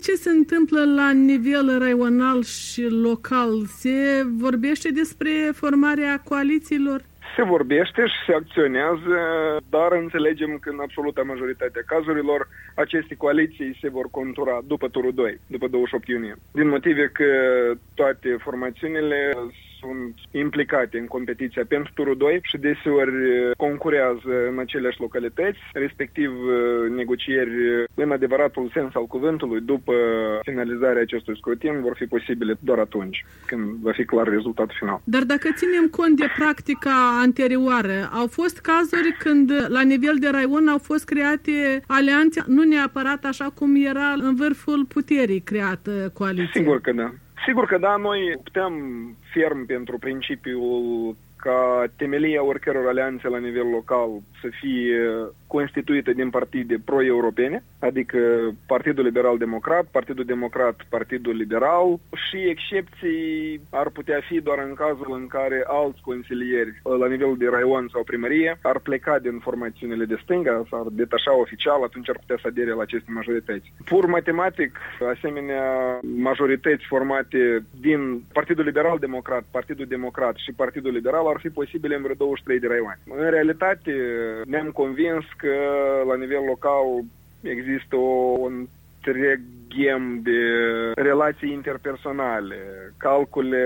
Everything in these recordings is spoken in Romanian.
Ce se întâmplă la nivel raional și local? Se vorbește despre formarea coalițiilor? Se vorbește și se acționează, dar înțelegem că în absoluta majoritatea cazurilor aceste coaliții se vor contura după turul 2, după 28 iunie. Din motive că toate formațiunile sunt implicate în competiția pentru turul 2 și deseori concurează în aceleași localități, respectiv negocieri în adevăratul sens al cuvântului după finalizarea acestui scrutin vor fi posibile doar atunci, când va fi clar rezultatul final. Dar dacă ținem cont de practica anterioară, au fost cazuri când la nivel de raion au fost create alianțe, nu neapărat așa cum era în vârful puterii creată coaliția. Sigur că da. Sigur că da, noi optăm ferm pentru principiul ca temelia oricăror alianțe la nivel local să fie constituită din partide pro-europene, adică Partidul Liberal Democrat, Partidul Democrat, Partidul Liberal, și excepții ar putea fi doar în cazul în care alți consilieri la nivel de raion sau primărie ar pleca din formațiunile de stânga, s-ar detașa oficial, atunci ar putea să adere la aceste majorități. Pur matematic, asemenea majorități formate din Partidul Liberal Democrat, Partidul Democrat și Partidul Liberal ar fi posibile în vreo 23 de raioane. În realitate, ne-am convins că la nivel local există un întreg ghem de relații interpersonale, calcule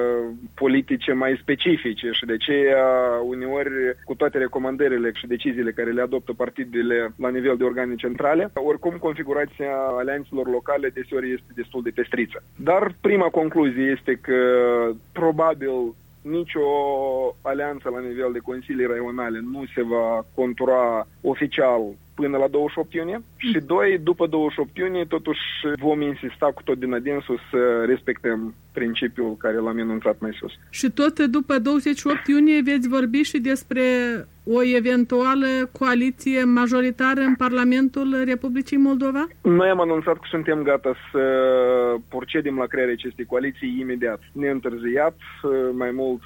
politice mai specifice și de aceea uneori cu toate recomandările și deciziile care le adoptă partidele la nivel de organe centrale, oricum configurația alianțelor locale deseori este destul de pestriță. Dar prima concluzie este că probabil nicio alianță la nivel de consilii raionale nu se va contura oficial până la 28 iunie și doi, după 28 iunie, totuși vom insista cu tot din adinsul să respectăm principiul care l-am enunțat mai sus. Și tot după 28 iunie veți vorbi și despre o eventuală coaliție majoritară în Parlamentul Republicii Moldova? Noi am anunțat că suntem gata să procedem la crearea acestei coaliții imediat, neîntârziat. Mai mult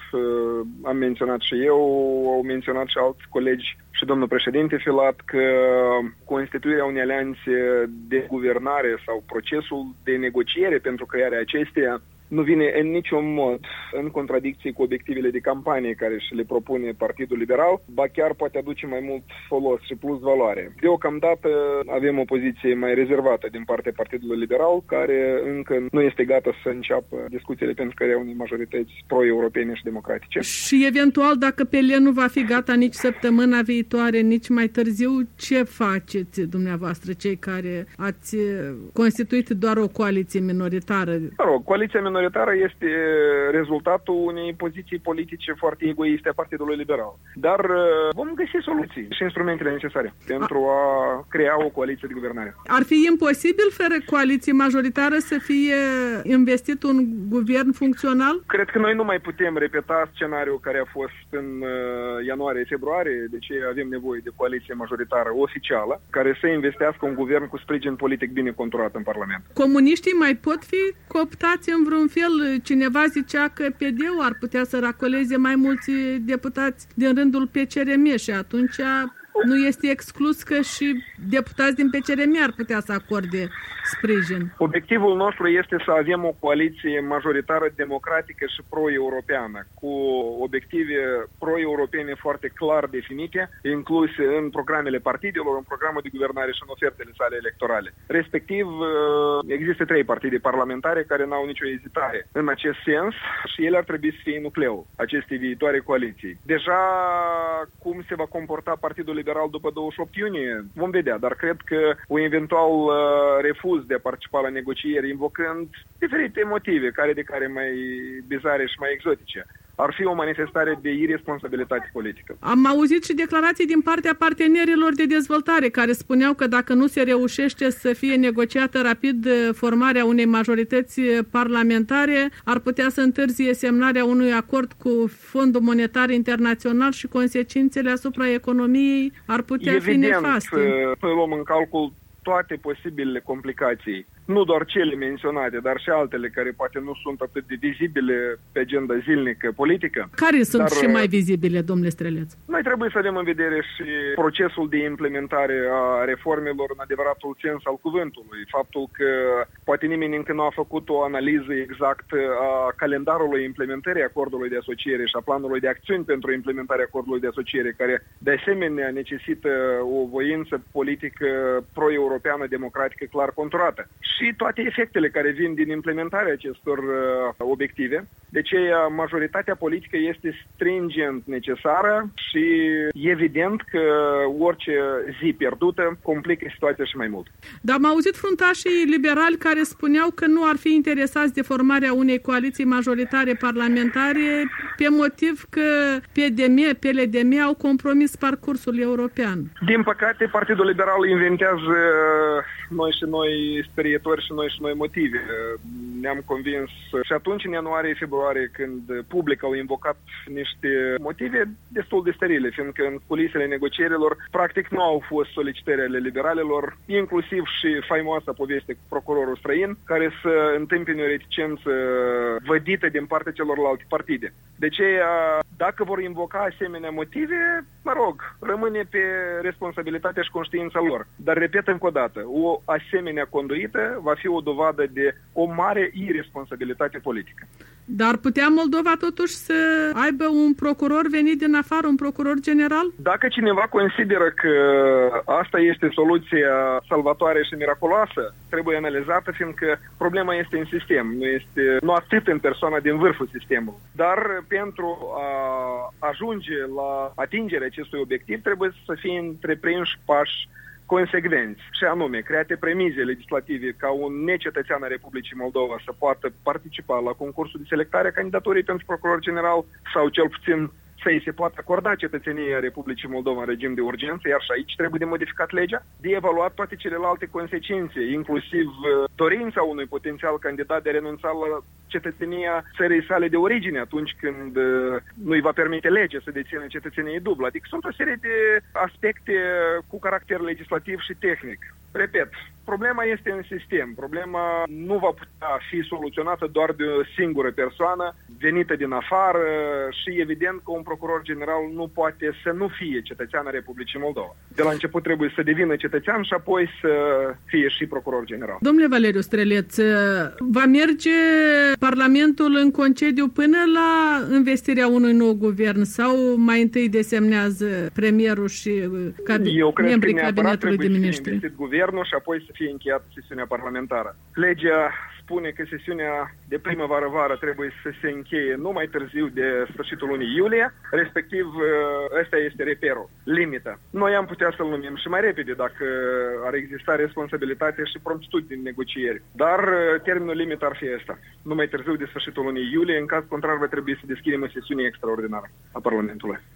am menționat și eu, au menționat și alți colegi și domnul președinte Filat că constituirea unei alianțe de guvernare sau procesul de negociere pentru crearea acesteia nu vine în niciun mod în contradicție cu obiectivele de campanie care și le propune Partidul Liberal, ba chiar poate aduce mai mult folos și plus valoare. Deocamdată avem o poziție mai rezervată din partea Partidului Liberal, care încă nu este gata să înceapă discuțiile pentru crearea unei majorități pro-europene și democratice. Și eventual, dacă PL nu va fi gata nici săptămâna viitoare, nici mai târziu, ce faceți dumneavoastră, cei care ați constituit doar o coaliție minoritară? Coaliția minoritară este rezultatul unei poziții politice foarte egoiste a Partidului Liberal. Dar vom găsi soluții și instrumentele necesare pentru a crea o coaliție de guvernare. Ar fi imposibil, fără coaliție majoritară, să fie investit un guvern funcțional? Cred că noi nu mai putem repeta scenariul care a fost în ianuarie-februarie, de ce avem nevoie de coaliție majoritară oficială, care să investească un guvern cu sprijin politic bine conturat în Parlament. Comuniștii mai pot fi cooptați în vreun fel? Cineva zicea că PD-ul ar putea să racoleze mai mulți deputați din rândul PCRM și atunci nu este exclus că și deputați din PCRM ar putea să acorde sprijin. Obiectivul nostru este să avem o coaliție majoritară democratică și pro-europeană, cu obiective pro-europene foarte clar definite, incluse în programele partidelor, în programul de guvernare și în ofertele sale electorale. Respectiv, există 3 partide parlamentare care n-au nicio ezitare în acest sens și ele ar trebui să fie nucleul acestei viitoare coaliții. Deja cum se va comporta Partidul Liberal după 28 iunie, vom vedea, dar cred că un eventual refuz de a participa la negocieri invocând diferite motive, care mai bizare și mai exotice, ar fi o manifestare de irresponsabilitate politică. Am auzit și declarații din partea partenerilor de dezvoltare care spuneau că dacă nu se reușește să fie negociată rapid formarea unei majorități parlamentare, ar putea să întârzie semnarea unui acord cu Fondul Monetar Internațional și consecințele asupra economiei ar putea fi nefaste. Evident, luăm în calcul toate posibilele complicații nu doar cele menționate, dar și altele care poate nu sunt atât de vizibile pe agenda zilnică politică. Care sunt și mai vizibile, domnule Streleț? Noi trebuie să avem în vedere și procesul de implementare a reformelor în adevăratul sens al cuvântului. Faptul că poate nimeni încă nu a făcut o analiză exactă a calendarului implementării acordului de asociere și a planului de acțiuni pentru implementarea acordului de asociere, care de asemenea necesită o voință politică pro-europeană, democratică, clar conturată. Și toate efectele care vin din implementarea acestor obiective. De aceea, majoritatea politică este stringent necesară și evident că orice zi pierdută complică situația și mai mult. Dar am auzit fruntașii liberali care spuneau că nu ar fi interesați de formarea unei coaliții majoritare parlamentare pe motiv că PDM, PLDM au compromis parcursul european. Din păcate, Partidul Liberal inventează noi sperietori și noi motive. Ne-am convins și atunci, în ianuarie-februarie, când public au invocat niște motive destul de sterile, fiindcă în culisele negocierilor practic nu au fost solicitări ale liberalilor, inclusiv și faimoasa poveste cu procurorul străin, care să întâmpine o reticență vădită din partea celorlalte partide. De aceea, dacă vor invoca asemenea motive, rămâne pe responsabilitatea și conștiința lor. Dar, repet încă o dată, o asemenea conduită va fi o dovadă de o mare irresponsabilitate politică. Dar putea Moldova totuși să aibă un procuror venit din afară, un procuror general? Dacă cineva consideră că asta este soluția salvatoare și miraculoasă, trebuie analizată, fiindcă problema este în sistem, nu atât în persoana din vârful sistemului. Dar pentru a ajunge la atingerea acestui obiectiv trebuie să fie întreprinși pași consecvenți, și anume create premize legislative ca un necetățean al Republicii Moldova să poată participa la concursul de selectare a candidaturii pentru procuror general sau cel puțin să-i se poată acorda cetățenia Republicii Moldova în regim de urgență, iar și aici trebuie de modificat legea, de evaluat toate celelalte consecințe, inclusiv dorința unui potențial candidat de a renunța la cetățenia țării sale de origine atunci când nu îi va permite legea să dețină cetățenie dublă. Adică sunt o serie de aspecte cu caracter legislativ și tehnic. Repet, problema este în sistem. Problema nu va putea fi soluționată doar de o singură persoană venită din afară și evident că un procuror general nu poate să nu fie cetățean al Republicii Moldova. De la început trebuie să devină cetățean și apoi să fie și procuror general. Domnule Valeriu Streleț, va merge Parlamentul în concediu până la investirea unui nou guvern sau mai întâi desemnează premierul și membrii cabinetului de miniștri? Guvernul și apoi să fie încheiată sesiunea parlamentară. Legea spune că sesiunea de primăvară-vară trebuie să se încheie nu mai târziu de sfârșitul lunii iulie, respectiv ăsta este reperul, limita. Noi am putea să-l numim și mai repede dacă ar exista responsabilitate și promptitudine în negocieri. Dar termenul limit ar fi ăsta, nu mai târziu de sfârșitul lunii iulie, în caz contrar va trebui să deschidem o sesiune extraordinară a Parlamentului.